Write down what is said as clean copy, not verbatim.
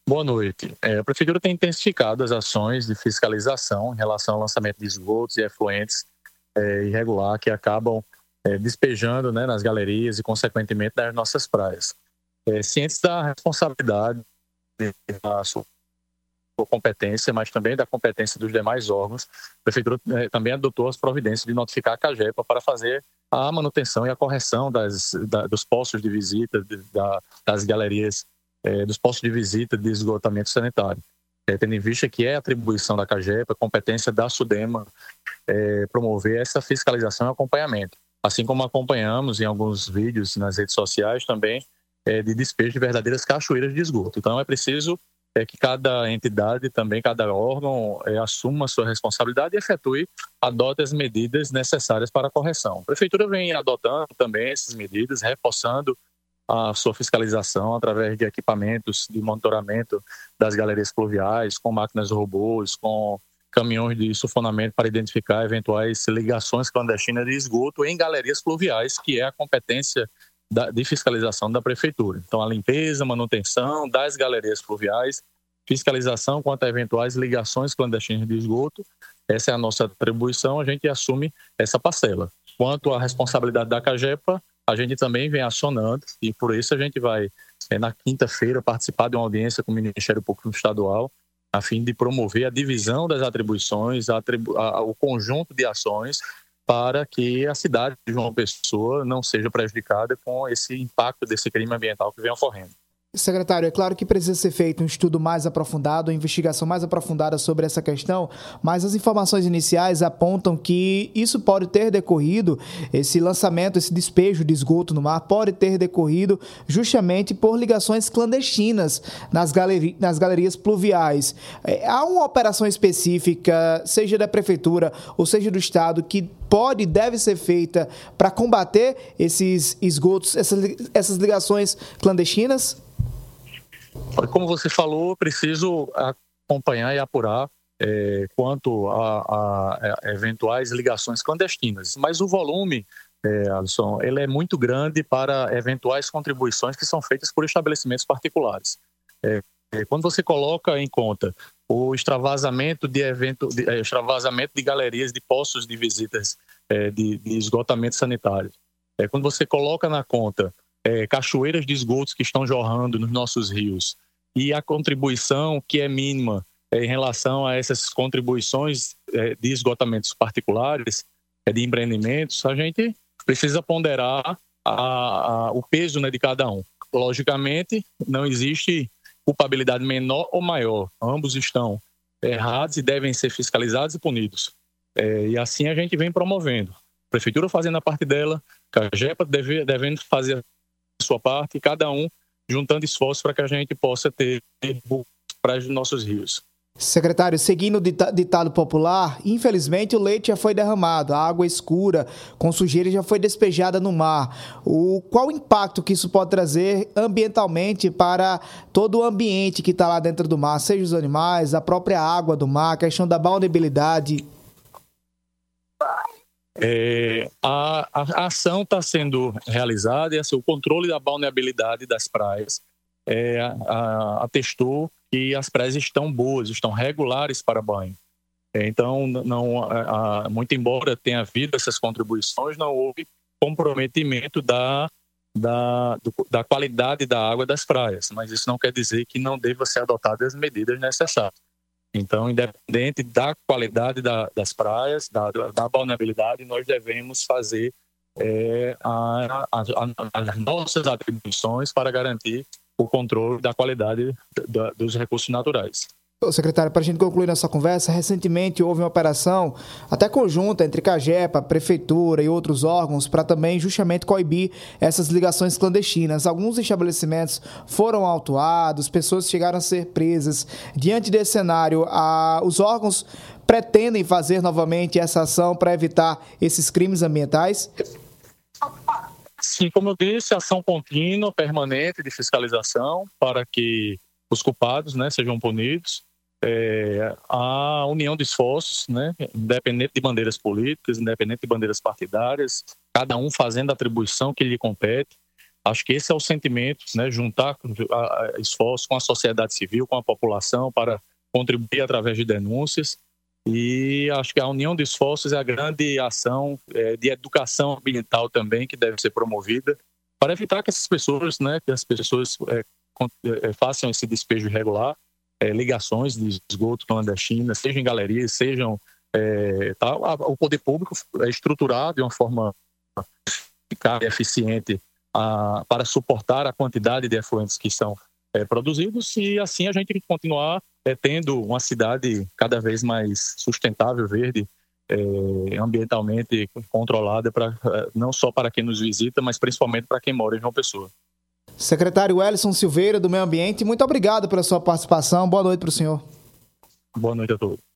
Boa noite. A Prefeitura tem intensificado as ações de fiscalização em relação ao lançamento de esgotos e efluentes irregular que acabam despejando, né, nas galerias e, consequentemente, nas nossas praias. Cientes da responsabilidade da sua competência, mas também da competência dos demais órgãos, a Prefeitura também adotou as providências de notificar a CAGEPA para fazer a manutenção e a correção dos postos de visita, das galerias, dos postos de visita de esgotamento sanitário. Tendo em vista que é atribuição da CAGEPA, competência da SUDEMA, promover essa fiscalização e acompanhamento. Assim como acompanhamos em alguns vídeos nas redes sociais também de despejo de verdadeiras cachoeiras de esgoto. Então é preciso que cada entidade, também cada órgão, assuma a sua responsabilidade e adote as medidas necessárias para a correção. A Prefeitura vem adotando também essas medidas, reforçando a sua fiscalização através de equipamentos de monitoramento das galerias pluviais, com máquinas robôs, com caminhões de sulfonamento para identificar eventuais ligações clandestinas de esgoto em galerias pluviais, que é a competência de fiscalização da Prefeitura. Então, a limpeza, manutenção das galerias pluviais, fiscalização quanto a eventuais ligações clandestinas de esgoto, essa é a nossa atribuição, a gente assume essa parcela. Quanto à responsabilidade da CAGEPA, a gente também vem acionando e por isso a gente vai, na quinta-feira, participar de uma audiência com o Ministério Público Estadual a fim de promover a divisão das atribuições, o conjunto de ações para que a cidade de João Pessoa não seja prejudicada com esse impacto desse crime ambiental que vem ocorrendo. Secretário, é claro que precisa ser feito um estudo mais aprofundado, uma investigação mais aprofundada sobre essa questão, mas as informações iniciais apontam que isso pode ter decorrido, esse lançamento, esse despejo de esgoto no mar pode ter decorrido justamente por ligações clandestinas nas galerias pluviais. Há uma operação específica, seja da Prefeitura ou seja do Estado, que pode e deve ser feita para combater esses esgotos, essas ligações clandestinas? Como você falou, preciso acompanhar e apurar quanto a eventuais ligações clandestinas. Mas o volume, Alisson, ele é muito grande para eventuais contribuições que são feitas por estabelecimentos particulares. Quando você coloca em conta o extravasamento de galerias de postos de visitas de esgotamento sanitário, quando você coloca na conta cachoeiras de esgotos que estão jorrando nos nossos rios e a contribuição que é mínima em relação a essas contribuições de esgotamentos particulares, de empreendimentos, a gente precisa ponderar o peso, né, de cada um. Logicamente, não existe culpabilidade menor ou maior. Ambos estão errados e devem ser fiscalizados e punidos. E assim a gente vem promovendo. A Prefeitura fazendo a parte dela, a CAGEPA devendo fazer a sua parte e cada um juntando esforços para que a gente possa ter praias dos nossos rios. Secretário, seguindo o ditado popular, infelizmente o leite já foi derramado, a água escura com sujeira já foi despejada no mar. Qual o impacto que isso pode trazer ambientalmente para todo o ambiente que está lá dentro do mar, seja os animais, a própria água do mar, a questão da balneabilidade? A ação está sendo realizada e o controle da balneabilidade das praias atestou que as praias estão boas, estão regulares para banho. Então, muito embora tenha havido essas contribuições, não houve comprometimento da qualidade da água das praias, mas isso não quer dizer que não deva ser adotadas as medidas necessárias. Então, independente da qualidade das praias, da balneabilidade, nós devemos fazer as nossas atribuições para garantir o controle da qualidade dos recursos naturais. Secretário, para a gente concluir nossa conversa, recentemente houve uma operação até conjunta entre CAGEPA, Prefeitura e outros órgãos para também justamente coibir essas ligações clandestinas. Alguns estabelecimentos foram autuados, pessoas chegaram a ser presas. Diante desse cenário, os órgãos pretendem fazer novamente essa ação para evitar esses crimes ambientais? Sim, como eu disse, ação contínua, permanente de fiscalização para que os culpados, né, sejam punidos. A união de esforços, né, independente de bandeiras políticas, independente de bandeiras partidárias, cada um fazendo a atribuição que lhe compete. Acho que esse é o sentimento, né? Juntar esforços com a sociedade civil, com a população, para contribuir através de denúncias. E acho que a união de esforços é a grande ação de educação ambiental também que deve ser promovida para evitar que essas pessoas, né, que as pessoas façam esse despejo irregular, ligações de esgoto clandestino, sejam em galerias, sejam o poder público estruturar de uma forma eficaz e eficiente para suportar a quantidade de efluentes que são produzidos, e assim a gente continuar tendo uma cidade cada vez mais sustentável, verde, ambientalmente controlada, não só para quem nos visita, mas principalmente para quem mora em João Pessoa. Secretário Welison Silveira, do Meio Ambiente, muito obrigado pela sua participação. Boa noite para o senhor. Boa noite a todos.